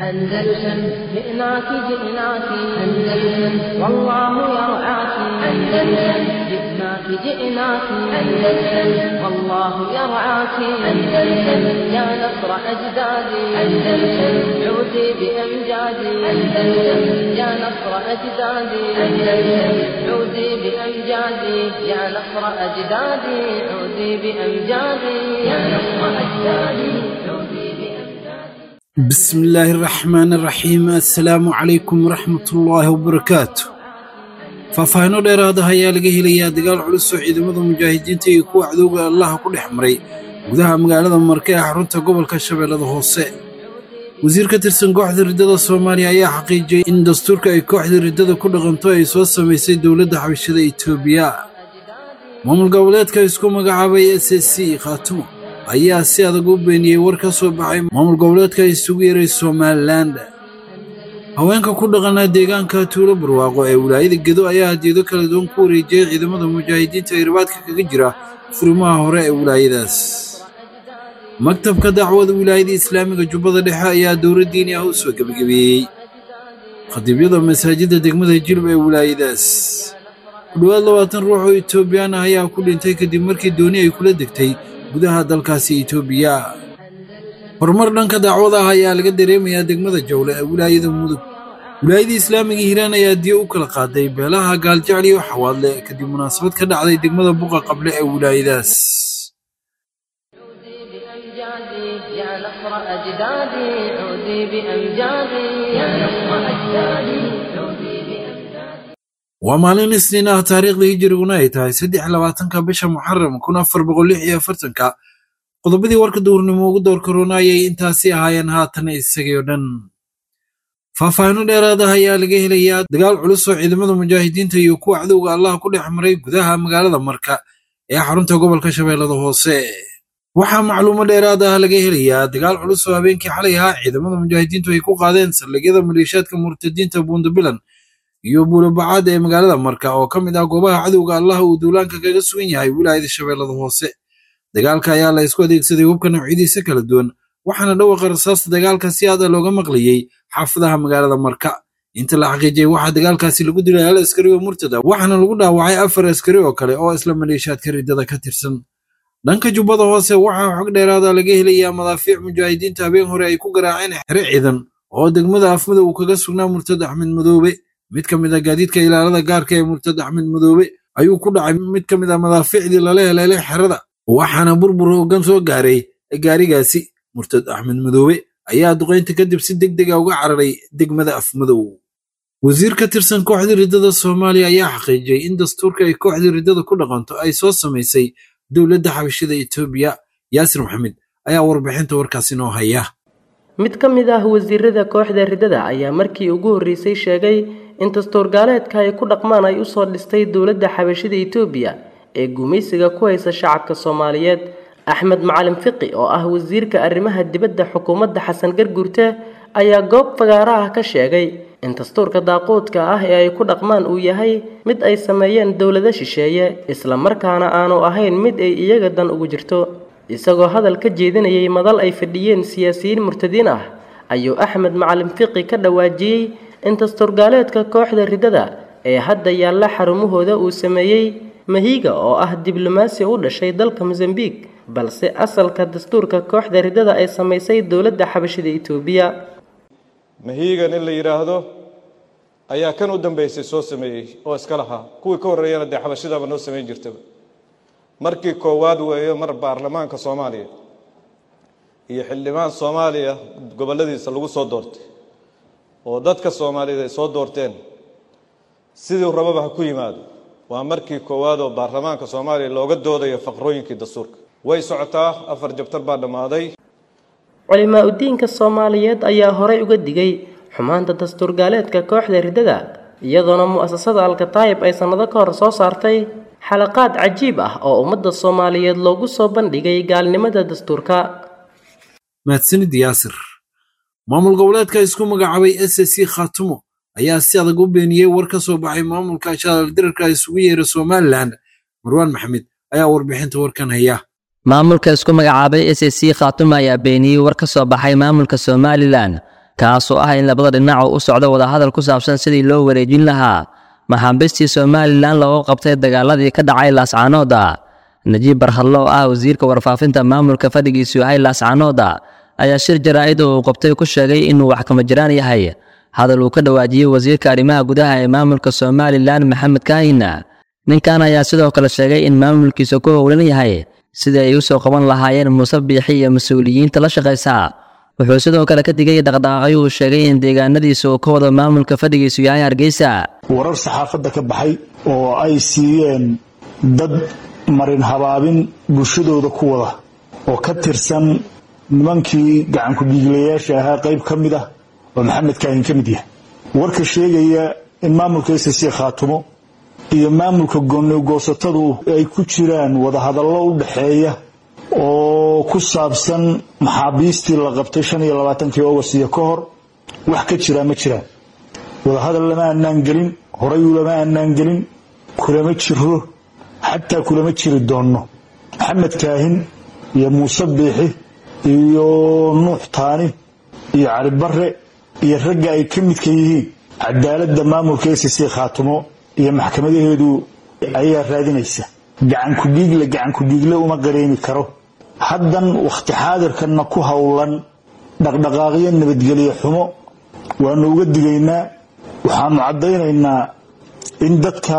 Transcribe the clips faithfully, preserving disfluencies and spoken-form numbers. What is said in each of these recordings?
أندلسن جئناك جئناك أندلسن والله يرعاك أندلسن جئناك جئناك أندلسن والله يرعاك أندلسن يا نصر أجدادي أندلسن عودي بأمجادي أندلسن يا نصر أجدادي أندلسن عودي بأمجادي يا نصر أجدادي عودي بأمجادي يا نصر أجدادي عودي بسم الله الرحمن الرحيم السلام عليكم ورحمة الله وبركاته فافاهنو dheeraada ayaa laga helayaa dagaal culus oo ciidamada mujaahidiinta iyo kuwa cadowga Allah ku dhexmaray gudaha magaalada Markay ee xarunta gobolka Shabeellada Hoose wasiirka tirsan kooxda ridada Soomaaliya ayaa xaqiijiyay in dastuurka ay kooxda ridada ku dhaqanto ay soo sameysay dawladda xabashada Itoobiya maamul goboleedka isku magacaabay S S C Khaatumo ayaa si adag u beeniyay war ka soo baxay maamul goboleedka isugu yeeray Somaliland haweenka ku dhaqanaa deegaanka Tuulo Barwaaqo ee wilaayada Gedo ayaa hadiyado kala duwan ku wareejiyay ciidamada mujaahidiinta ee ribaadka kaga jira furimaha hore ee wilaayadaas maktabka dacwada wilaayada Islaamiga Jubbada Dhexe ayaa dowladdiina u soo gabagabiyay khadibyada masaajidda degmada Jilb ee wilaayadaas dhawaad labaatan ruux oo Itoobiyaan ah ayaa ku dhintay kadib markii dooni ay kula degtay gudaha dalkaasi Itoobiya horumar dhanka dacwada ah ayaa laga dareemayaa degmada Jawle ee wilaayada Mudug wilaayada Islaamiga Hiiraan ayaa diyo u kala qaaday beelaha Gaaljacli iyo Xawaadle kadib munaasabad ka dhacday degmada Buqa Qable ee wilaayadaas يا نصر أجدادي عودي بأمجادي يا نصر أجدادي عودي بأمجادي ومالين سنين تاريخ هجرينا ay tahay saddex iyo labaatanka bisha Muharram kun afar boqol lix iyo afartan-ka qodobadii warka duurnimo ugu door koronayay intaasi ahaayeen haatan isagoo dhan faahfaahin dheeraad ah ayaa laga helayaa dagaal culus oo ciidamada mujaahidiinta iyo kuwa cadowga Allah ku dhexmaray gudaha magaalada Marka ee xarunta gobolka Shabeellada Hoose waxaa macluumaad dheeraad ah laga helayaa dagaal culus oo habeenkii xalay ahaa ciidamada mujaahidiintu ay ku qaadeen saldhigyada maleeshiyaadka murtadiinta Buundabilan iyo Buulabacad ee magaalada Marka oo kamid ah goobaha cadowga Allah uu duulaanka kaga sugan yahay wilaayada Shabeellada Hoose dagaalka ayaa la isku adeegsaday hubka noocyadiisa kala duwan waxaana dhawaaqa rasaasta dagaalka si aad looga maqlayay xaafadaha magaalada Marka inta la xaqiijiyay waxa dagaalkaasi lagu dilay hal askari oo murtada waxaana lagu dhaawacay afar askari oo kale oo isla maleeshiyaadka ridada ka tirsan dhanka Jubbada Hoose waxaa xog dheeraad ah laga helayaa madaafiic mujaahidiinta habeen hore ay ku garaaceen xire ciidan oo degmada Afmada uu kaga sugnaa murtada Axmed Madoobe mid kamid ah gaadiidka ilaalada gaarka ee murtada Axmed Madoobe ayuu ku dhacay mid kamid ah madaafiicdii la leeyahay xirada waxaana burbur hoggaan soo gaaray gaarigaasi murtada Axmed Madoobe ayaa duqeynta kadib si degdeg ah uga cararay degmada Afmadow wasiir ka tirsan kooxda ridada Soomaaliya ayaa xaqiijiyay in dastuurka ay kooxda ridada ku dhaqanto ay soo sameysay dawladda xabashada Itoobiya Yaasir Maxamed ayaa warbixinta warkaasi noo haya mid ka mid ah wasiirada kooxda ridada ayaa markii ugu horeysay sheegay in dastuur gaaleedka ay ku dhaqmaan ay u soo dhistay dawladda xabashada Itoobiya ee gumaysiga ku haysa shacabka Soomaaliyeed Axmed Macalin Fiqi oo ah wasiirka arrimaha dibadda xukuumadda Xasan Garguurte ayaa goob fagaaraha ka sheegay in dastuurka daaqoodka ah ee ay ku dhaqmaan uu yahay mid ay sameeyeen dawlado shisheeye isla markaana aanu ahayn mid ay iyaga dan ugu jirto isagoo hadal ka jeedinayay madal ay fadhiyeen siyaasiyiin murtadiin ah ayuu Axmed Macalin Fiqi ka dhawaajiyay in dastuur gaaleedka kooxda ridada ee hadda yaalla xarumahooda uu sameeyay Mahiga oo ah diblomaasi u dhashay dalka Mozambique balse asalka dastuurka kooxda ridada ay sameysay dawladda xabashada Itoobiya Mahiga in la yiraahdo ayaa kan u dambeysay soo sameeyay oo iska lahaa kuwii ka horeeyana de xabashada noo sameyn jirtay markii koowaad weeyo mar baarlamaanka Soomaaliya iyo xildhibaan Soomaaliya goboladiisa lagu soo doortay oo dadka Soomaaliyeed ay soo doorteen sidii rababa ku yimaado waa markii koowaad oo baarlamaanka Soomaaliya looga doodayo faqrooyinkii dastuurka way socotaa afar jabtar baa dhamaaday culimaa u diinka Soomaaliyeed ayaa horay uga digay xumaanta dastuur gaaleedka kooxda ridada iyadoona mu'asasada Al-Kataib ay sanado ka hor soo saartay xalaqaad cajiib ah oo ummadda Soomaaliyeed loogu soo bandhigay gaalnimada dastuurka mahadsanid Yaasir maamul goboleedka isku magacaabay S S C Khaatumo ayaa si adag u beeniyay war ka soo baxay maamulka Shabeelle dirka isugu yeeray Somaliland Marwan Maxamed ayaa warbixinta warkan haya maamulka isku magacaabay S S C Khaatumo ayaa beeniyay war ka soo baxay maamulka Somaliland kaasoo ah in labada dhinac u socdo wadahadal ku saabsan sidii loo wareejin lahaa maxaabiistii Somaliland loo qabtay dagaaladii ka dhacay Laascaanood. Najiib Barhadlo oo ah wasiirka warfaafinta maamulka fadhigiisu yahay Laascaanood ayaa shir jaraa'id oo uu qabtay ku sheegay inuu wax kama jiraan yahay hadal uu ka dhawaajiyay wasiirka arrimaha gudaha ee maamulka Somaliland Maxamed Kaahin. ninkan ayaa sidoo kale sheegay in maamulkiisa ku howlan yahay sida ay u soo qaban lahaayeen Muuse Biixi iyo mas'uuliyiinta la shaqeysa. wuxuu sidoo kale ka digay dhaqdhaqaaqyo uu sheegay in deegaanadiisa uu ka wado maamulka fadhigiisu yahay Hargeysa. warar saxaafadda ka baxay oo ay siiyeen dad marin habaabin bulshadooda ku wada oo ka tirsan nimankii gacan ku dhiiglayaasha ahaa qayb ka mid ah oo Maxamed Kaahin ka mid yahay. warka sheegaya in maamulka S C Khaatumo iyo maamulka go'aansatadu ay ku jiraan wada hadallo u dhaxeeya oo ku saabsan maxaabiistii la qabtay shan iyo labaatankii August ka hor wax ka jira ma jiraan. wada hadal lama aanan gelin, horay lama aanan gelin, kulama jiro, xataa kulama jiri doono. Maxamed Kaahin iyo Muuse Biixi iyo Nuux Taani iyo Cali Barre iyo ragga ay ka midka yihiin cadaaladda maamulka S C Khaatumo iyo maxkamadaheedu ayaa raadinaysa. gacan ku dhiigle gacan ku dhiigle uma qareemi karo. haddan waqti xaadirkana ku hawlan dhaqdhaqaaqyo nabadgelyo xumo waanu uga digaynaa. waxaanu cadaynaynaa in dadka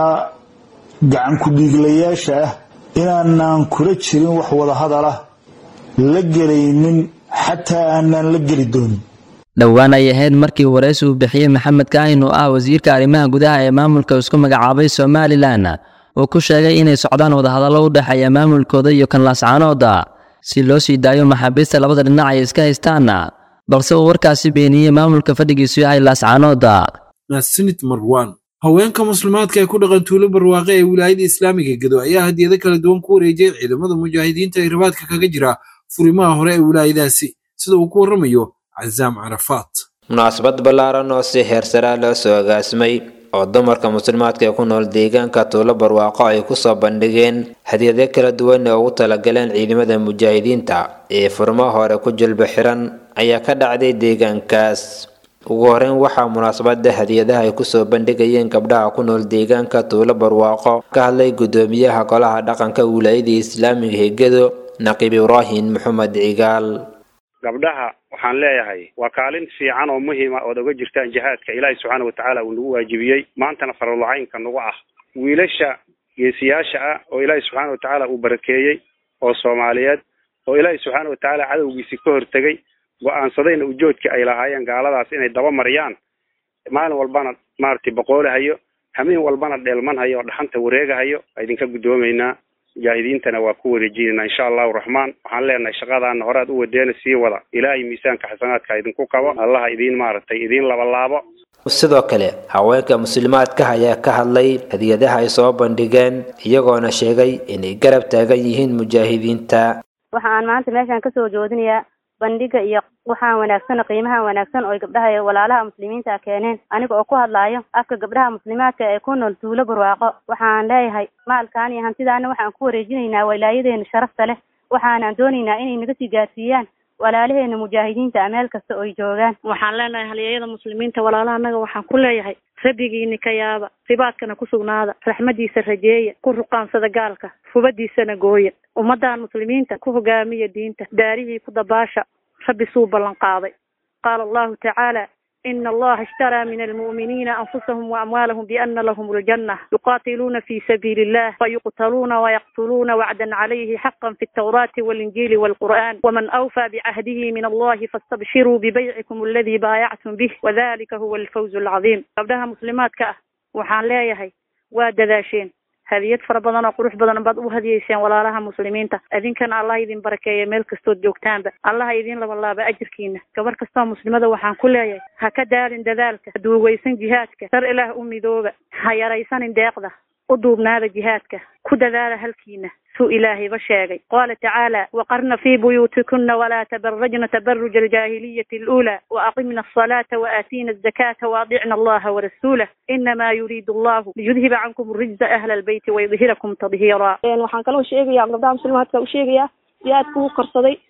gacan ku dhiiglayaasha ah inaanaan kula jirin wax wada hadal ah la gelaynin xataa aanaan la geli doonin. dhowaan ay ahayd markii wareysi uu bixiyay Maxamed Kaahin oo ah wasiirka arrimaha gudaha ee maamulka isku magacaabay Somaliland oo ku sheegay inay socdaan wada hadallo u dhaxeeya maamulkooda iyo kan Laascaanood si loo sii daayo maxaabiista labada dhinac ay iska haystaan, balse uu warkaasi beeniyay maamulka fadhigiisu yahay Laascaanood. Nasinit Marwan haweenka muslimaadka ee ku dhaqan tuulo barwaaqo ee wilaayada Islaamiga Gedo ayaa hadiyado kala duwan ku wareejiyay ciidamada mujaahidiinta ee rabaadka kaga jira furimaha hore ee wilaayadaasi sida uu ku waramayo Azam Arafat. munaasabad ballaaran oo si heersara loo soo agaasmay oo dumarka muslimaadka ee ku nool deegaanka tuulo barwaaqo ay ku soo bandhigeen hadiyado kala duwan oo ugu talagaleen ciidamada mujaahidiinta ee furimaha hore ku jilba xiran ayaa ka dhacday deegaankaas. ugu horeyn waxaa munaasabada hadiyadaha ay ku soo bandhigayeen gabdhaha ku nool deegaanka tuulo barwaaqo ka hadlay gudoomiyaha golaha dhaqanka wilaayada Islaamiga ee Gedo Naqiib Ibrahim Maxamed Cigaal. gabdhaha waxaan leeyahay waa kaalin fiican oo muhiim ah oo uga jirtaan jihaadka Ilaahay subhanahu wa ta'ala uu nagu waajibiyay maantana farlacaynka nagu ah. wiilasha geesiyaasha ah oo Ilaahay subhanahu wa ta'ala uu barakeeyay oo Soomaaliyeed oo Ilaahay subhanahu wa ta'ala cadawgiisa ka hortagay go'aansadayna ujoodka ay lahaayeen gaaladaas inay daba mariyaan maalin walbana maarti boqolahayo hameen walbana dheelmanhayo oo dhaxanta wareegahayo idinka gudoomeynaa. mujaahidiintana waa ku wareejinayna insha Allah rahmaan. waxaan leenahay shaqadaan horaad u wadeena sii wada Ilaahay miisaanka xasanaadka idinku qabo Allah idin maartay idin laba laabo. sidoo kale haweenka muslimaadka ayaa ka hadlay hadiyadaha ay soo bandhigeen iyagoona sheegay inay garab taagan yihiin mujaahidiinta. waxaan maanta meeshan ka soo joodinayaa bandhiga iyo waxaan wanaagsan qiimaha wanaagsan oo gabdhaha iyo walaalaha muslimiinta keeneen aniga oo ku hadlaayo afka gabdhaha muslimaadka ee ku nool tuulo barwaaqo. waxaan leeyahay maalkaan iyo hantidaana waxaan ku wareejinaynaa walaayadeena sharafta leh. waxaan doonaynaa inay naga sii gaarsiiyaan walaalaheena mujaahidiinta meel kasta oo ay joogaan. waxaan leenahay halyeeyada muslimiinta walaalaha anaga waxaan ku leeyahay rabbigiina ka yaaba ribaadkana ku sugnaada raxmadiisa rajeeya ku ruqaansada gaalka fubadiisana gooya ummadan muslimiinta ku hogaamiya diinta daarihii ku dabaasha rabbi suu ballan qaaday. qaala Allahu ta'ala إن الله اشترى من المؤمنين أنفسهم وأموالهم بأن لهم الجنة يقاتلون في سبيل الله فيقتلون ويقتلون وعدا عليه حقا في التوراة والإنجيل والقرآن ومن أوفى بعهده من الله فاستبشروا ببيعكم الذي بايعتم به وذلك هو الفوز العظيم. قبلها مسلمات كأه وحان لا يهي وادداشين هذه فربنا قروح بدنا بدو هذه شيء ولا لها مسلمين تا أذين كان الله يدين بركة ملك استود جوكتان ب الله يدين لو الله بأجر كينا كبر كستا مسلمة وحن كل يوم هكذا عند ذلك دو ويسن جهاتك سر إله أمي دوبة هيا رئيسان داقده قدوبنا هذا جهاتك كده ذا هالكينا سو إلهي بشاقي. قال تعالى وقرن في بيوتكن ولا تبرجن تبرج الجاهلية الأولى وأقمنا الصلاة وآتينا الزكاة وأطعنا الله ورسوله إنما يريد الله ليذهب عنكم الرجز أهل البيت ويظهركم تظهيرا. يعني وحن كانوا شيء يا قدام مسلمات كانوا شيء يا يا تكون قرصدي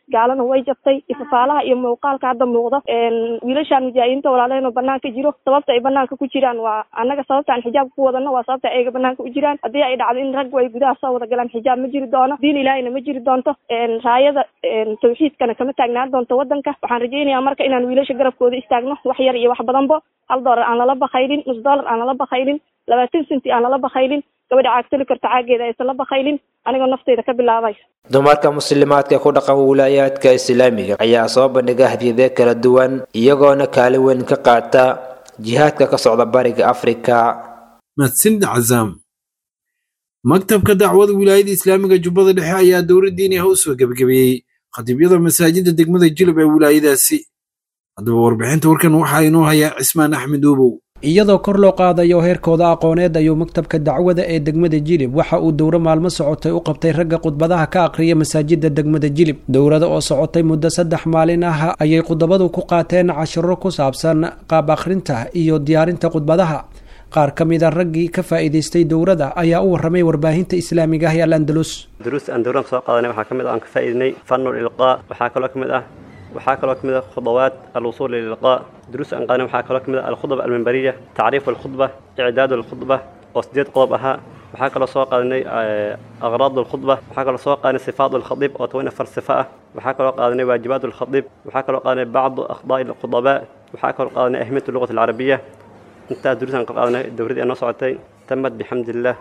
gaalana way jabtay ifafaalaha iyo muuqaalka hadda muuqda wiilashaan mujaahidiinta walaalaheen oo banaanka jiro sababta ay banaanka ku jiraan waa annaga sababta aan xijaab ku wadano waa sababta ayaga banaanka u jiraan haddii ay dhacdo in raggu ay gudaha soo wada galaan xijaab ma jiri doono diin ilaahayna ma jiri doonto raayada tawxiidkana kama taagnaan doonto wadanka waxaan rajaynayaa marka inaan wiilasha garabkooda istaagno wax yar iyo wax badanbo hal doolar aan lala bakaylin nus doolar aan lala bakaylin labaatan senti aan lala bakaylin gabadha caagtali karta caageeda aysan la bakaylin anigoo nafteyda ka bilaabay dumarka muslimaadka ku dhaqan wilaayaadka islaamiga ayaa soo bandhiga hadiyado kala duwan iyagoona kaalin weyn ka qaata jihaadka ka socda bariga afrika mahadsanid cazaam maktabka dacwada wilaayada islaamiga jubbada dhexe ayaa dowlad diini ah u soo gebagabeeyey khatiibyada masaajida degmada jilib ee wilaayadaasi haddaba warbixinta warkan waxaa inoo hayaa cismaan axmed uubow iyadoo kor loo qaadayo heerkooda aqooneed ayuu maktabka dacwada ee degmada jilib waxa uu dowro maalmo socotay u qabtay ragga khudbadaha ka aqriya masaajida degmada jilib dowrada oo socotay muddo saddex maalin ah ayay khudbadu ku qaateen cashiro ku saabsan qaab akhrinta iyo diyaarinta khudbadaha qaar ka mid a raggii ka faa'iidaystay dowrada ayaa u warramay warbaahinta islaamiga ah ee al-andalus duruus aan dowrada soo qaadanay waxaa ka mid ah aan ka faa'iidnay fanul ilqaa waxaa kaloo ka mid ah waxaa kaloo ka mid ah khudawaat al-wusuul lililqaa duruus aan qaadanay waxaa kaloo ka mid ah alkhudba alminbariya tacriif alkhudba icdaad alkhudba oo sideed qodob ahaa waxaa kaloo soo qaadanay aqraad alkhudba waxaa kaloo soo qaadanay sifaat alkhadiib oo toban afar sifo ah waxaa kaloo qaadanay waajibaat alkhadiib waxaa kaloo qaadanay bacdu akhdaa'i alkhudabaa waxaa kaloo qaadanay ahmiyat lughati alcarabiya intaa duruus aan ka qaadanay dowradii noo socotay tamad bixamdillah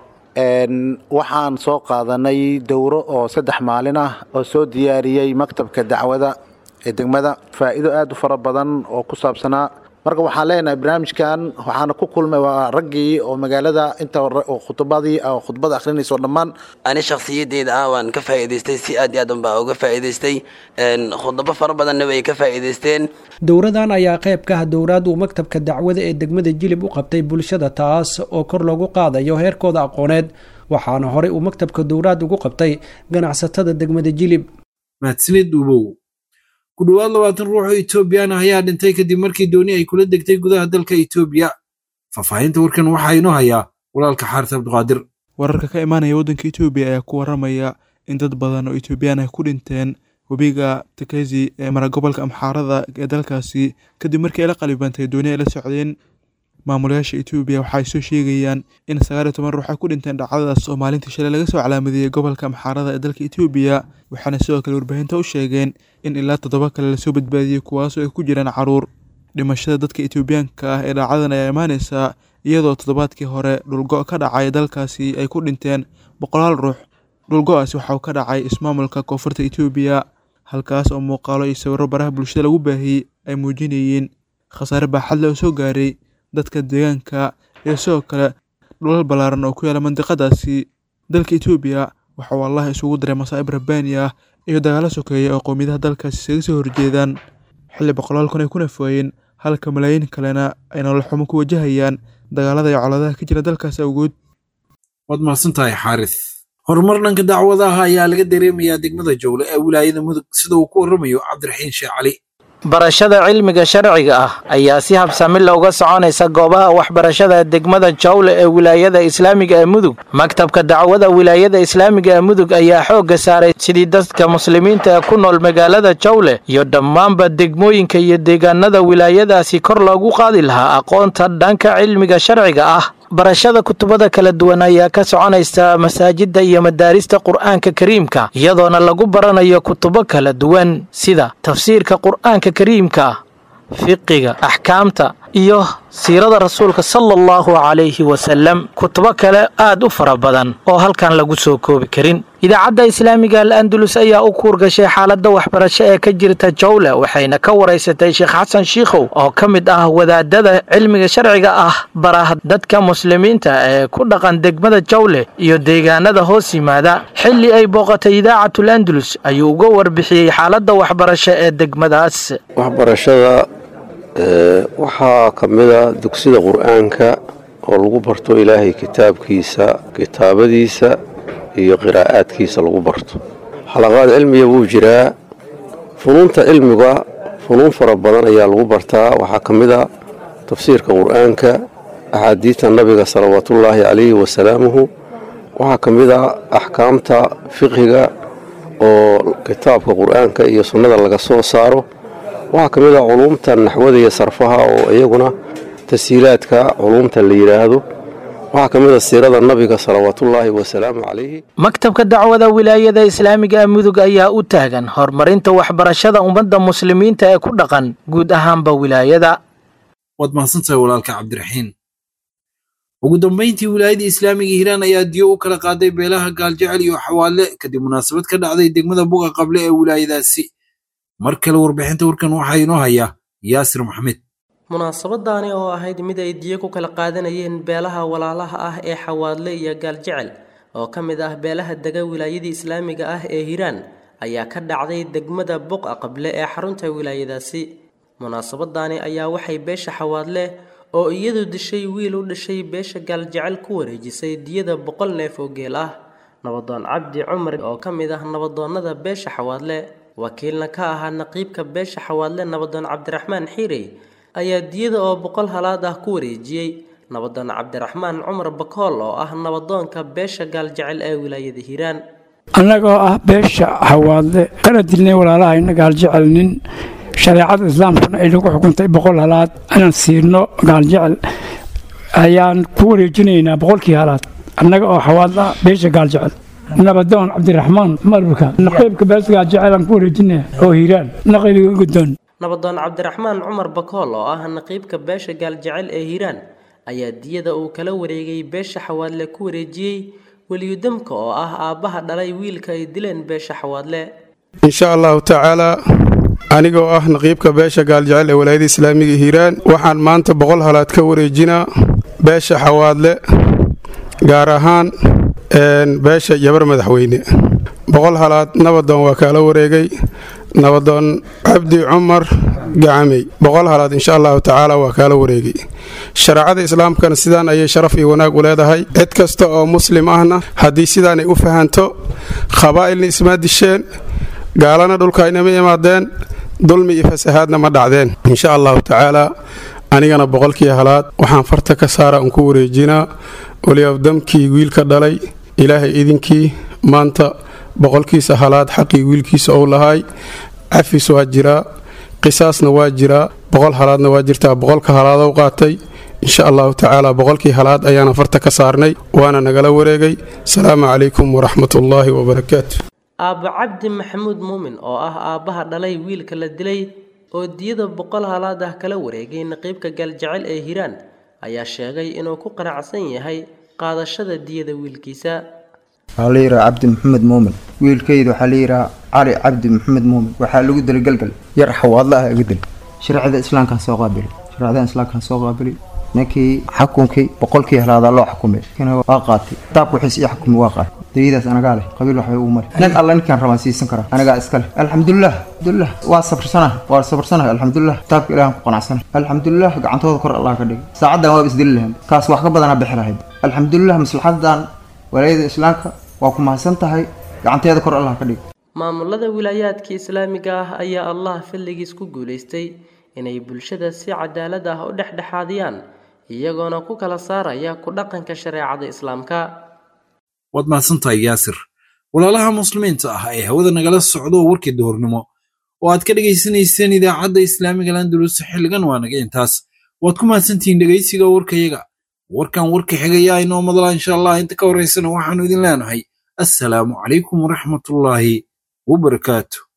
waxaan soo qaadanay dowro oo saddex maalin ah oo soo diyaariyey maktabka dacwada ee degmada faa'iido aad u fara badan oo ku saabsanaa marka waxaan leenahay barnaamijkan waxaana ku kulmay waa raggii oo magaalada inta khudbadii oo khudbada akhrinayso dhammaan ani shakhsiyadeyda ah waan ka faa'iidaystay si aad iyo aad baan uga faa'iidaystay khudbo fara badanna way ka faa'iidaysteen dowradan ayaa qayb ka ah dowrad uu maktabka dacwada ee degmada jilib u qabtay bulshada taas oo kor loogu qaadayo heerkooda aqooneed waxaana horey uu maktabka dowrad ugu qabtay ganacsatada degmada jilib mahadsanid ubow ku dhowaad labaatan ruux oo Itoobiyaan ah ayaa dhintay kadib markii dooni ay kula degtay gudaha dalka Itoobiya faahfaahinta warkan waxaa inoo hayaa walaalka Xaaris Abduqaadir wararka ka imaanaya waddanka Itoobiya ayaa ku waramaya in dad badan oo Itoobiyaan ah ku dhinteen webiga Tekezi ee mara gobolka Amxaarada ee dalkaasi kadib markii ay la qalibantay dooni ay la socdeen maamulayaasha Itoobiya waxay soo sheegayaan in sagaal iyo toban ruux ay ku dhinteen dhacdadaas oo maalintii shalay laga soo calaamadeeyay gobolka Amxaarada ee dalka Itoobiya waxaana sidoo kale warbaahinta u sheegeen in ilaa toddoba kale la soo badbaadiyay kuwaas oo ay ku jiraan caruur dhimashada dadka Itoobiyaanka ah ee dhacdadan ayaa imaanaysa iyadoo toddobaadkii hore dhulgo ka dhacay dalkaasi ay ku dhinteen boqolaal ruux dhulgo'aasi waxa uu ka dhacay ismaamulka koonfurta Itoobiya halkaas oo muuqaalo iyo sawirro baraha bulshada lagu baahiyey ay muujinayeen khasaare baaxad leh oo soo gaaray dadka deegaanka iyo sidoo kale dhulal ballaaran oo ku yaala mandiqadaasi dalka Itoobiya waxa uu Allah isugu diray masaa'ib rabbaani ah iyo dagaalo sokeeye oo qowmiyadaha dalkaasi isaga soo horjeedaan xilli boqolaal kun ay ku nafooyeen halka malaayiin kalena ay nolol xumo ku wajahayaan dagaalada iyo colaadaha ka jira dalkaas awgood waad mahadsantahay xaaris horumar dhanka dacwadaha ayaa laga dareemayaa degmada jowle ee wilaayada mudug sida uu ku warramayo cabdiraxiin sheekh cali barashada cilmiga sharciga ah ayaa si habsami looga soconaysa goobaha waxbarashada degmada jawle ee wilaayada islaamiga ee mudug maktabka dacwada wilaayada islaamiga ee mudug ayaa xoogga saaray sidii dadka muslimiinta ee ku nool magaalada jawle iyo dhammaanba degmooyinka iyo deegaanada wilaayadaasi kor loogu qaadi lahaa aqoonta dhanka cilmiga sharciga ah barashada kutubada kala duwan ayaa ka soconaysa masaajidda iyo madaarista qur'aanka kariimka iyadoona lagu baranayo kutubo kala duwan sida tafsiirka qur'aanka kariimka fiqiga axkaamta iyo siirada rasuulka sala allahu calayhi wasalam kutubo kale aad u fara badan oo halkan lagu soo koobi karin idaacadda islaamiga al-andalus ayaa u kuurgashay xaaladda waxbarasho ee ka jirta jawle waxayna ka waraysatay sheekh xasan shiikhow oo ka mid ah wadaadada cilmiga sharciga ah baraha dadka muslimiinta ee ku dhaqan degmada jawle iyo deegaanada hoos yimaada xilli ay booqatay idaacatul andalus ayuu uga warbixiyey xaaladda waxbarasho ee degmadaas waxbarashada waxaa ka mid a dugsida qur'aanka oo lagu barto ilaahay kitaabkiisa kitaabadiisa iyo qiraa'aadkiisa lagu barto xalaqaad cilmiga wuu jiraa funuunta cilmiga funuun fara badan ayaa lagu bartaa waxaa ka mid a tafsiirka qur'aanka axaadiista nabiga salawaatullaahi calayhi wasalaamuhu waxaa ka mid a axkaamta fiqhiga oo kitaabka qur-aanka iyo sunnada laga soo saaro. waxaa ka mid ah culuumta naxwada iyo sarfaha oo iyaguna tashiilaadka culuumta la yidhaahdo. waxaa ka mid ah siirada nabiga salawaatullaahi wasalaamu calayhi. maktabka dacwada wilaayada islaamiga mudug ayaa u taagan horumarinta waxbarashada ummadda muslimiinta ee ku dhaqan guud ahaanba wilaayada. waad mahadsantahay walaalka cabdiraxiin. ugu dambeyntii wilaayada islaamiga hiiraan ayaa diyo u kala qaaday beelaha gaaljecel iyo xawaale kadib munaasabad ka dhacday degmada buqa qable ee wilaayadaasi. mar kale warbixinta warkan waxaa inoo haya yaasir maxamed. munaasabadaani oo ahayd mid ay diyo ku kala qaadanayeen beelaha walaalaha ah ee xawaadle iyo gaaljecel oo ka mid ah beelaha dega wilaayada islaamiga ah ee hiiraan ayaa ka dhacday degmada buqa qable ee xarunta wilaayadaasi. munaasabadaani ayaa waxay beesha xawaadle oo iyadu dishay wiil u dhashay beesha gaaljecel ku wareejisay diyada boqol neef oo geel ah. nabadoon cabdi cumar oo ka mid ah nabadoonnada beesha xawaadle wakiilna ka ahaa naqiibka beesha xawaadle nabadoon cabdiraxmaan xiirey ayaa diyada oo boqol halaad ah ku wareejiyey nabadoon cabdiraxmaan cumar bakool oo ah nabadoonka beesha gaaljecel ee wilaayada hiiraan. annagoo ah beesha xawaadle kana dilnay walaalahayna gaaljecel nin shareecada islaamkuna ay lagu xukuntay boqol halaad inaan siino gaaljecel ayaan ku wareejinaynaa boqolkii halaad annaga oo xawaadla beesha gaaljecel. nabadoon cabdiraxmaan marbuka naqiibka beesha gaaljecel aan ku wareejinaya oo hiiraan naqiibiga guddoon. nabadoon cabdiraxmaan cumar bakool oo ah naqiibka beesha gaaljecel ee hiiraan ayaa diyada uu kala wareegay beesha xawaadle ku wareejiyey weliyudamka oo ah aabbaha dhalay wiilka ay dileen beesha xawaadle. insha allahu tacaalaa anigoo ah naqiibka beesha gaaljecel ee walaayada islaamiga hiiraan waxaan maanta boqol halaad ka wareejinaa beesha xawaadle gaar ahaan beesha jabar madaxweyne. boqol halaad nabadoon waa kaala wareegay nabadoon cabdi cumar gacamey boqol halaad insha allahu tacaala waa kaala wareegay. shareecada islaamkana sidaan ayay sharaf iyo wanaag u leedahay. cid kasta oo muslim ahna haddii sidaanay u fahanto khabaa'ilna isma disheen gaalana dhulka aynama imaadeen dulmi iyo fasahaadna ma dhacdeen. insha allahu tacaala anigana boqolkii halaad waxaan farta ka saara un ku wareejinaa waliabdamkii wiilka dhalay ilaahay idinkii maanta boqolkiisa halaad xaqii wiilkiisa ou lahaay cafis waa jiraa qisaasna waa jiraa boqol halaadna waa jirtaa boqolka halaadow qaatay insha allahu tacaala boqolkii halaad ayaana farta ka saarnay waana nagala wareegay. asalaamu calaykum waraxmatullaahi wabarakaatu. aabbo cabdi maxamuud muumin oo ah aabbaha dhalay wiilka la dilay oo diyada boqol halaad ah kala wareegay naqiibka gaaljecel ee hiiraan ayaa sheegay inuu ku qanacsan yahay qaadashada diyada wiilkiisa. waxaa la yidhaha cabdi maxamed muumin wiilkayda waxaa la yidhaha cali cabdi maxamed muumin waxaa lagu dilay galgal yar xawaadla ah iga dilay. shareecada islaamkaa soo qaabili shareecada islaamkaa soo qaabili ninkii xukunkii boqolkii halaadaa loo xukumay kina waa qaatay kitaabka wixiis ii xukumi waa qaatay dayadaas anagaa leh qabiil waxbay ugu mari nin alla ninkaan rabaan siisan karaa anagaa iska leh alxamdulilah alxamdulilah waa sabarsanaha waa sabarsanaha alxamdulilah kitaabka ilaahan ku qanacsanahay alxamdulilah gacantooda kor allah ka dhigay saacaddan waaba isdili lahayd kaas wax ka badanaa bixi lahayd alxamdulilah maslaxadan walaayada islaamka waa ku mahadsan tahay gacanteeda kor allah ka dhigay. maamulada wilaayaadka islaamiga ah ayaa allah fadligiis ku guulaystay inay bulshada si cadaalad ah u dhexdhexaadiyaan iyagoona ku kala saaraya ku dhaqanka shareecada islaamka. waad mahadsantahay yaasir. walaalaha muslimiinta ah ee hawada nagala socdo warkii duhurnimo oo aad ka dhegaysanayseen idaacadda islaamiga landulus xilligan waa naga intaas. waad ku mahadsantihiin dhegaysiga warkayaga. warkan warka xigayaa inoo madala insha allah. inta ka horeysana waxaanu idin leenahay assalaamu calaykum waraxmatullaahi wabarakaatu.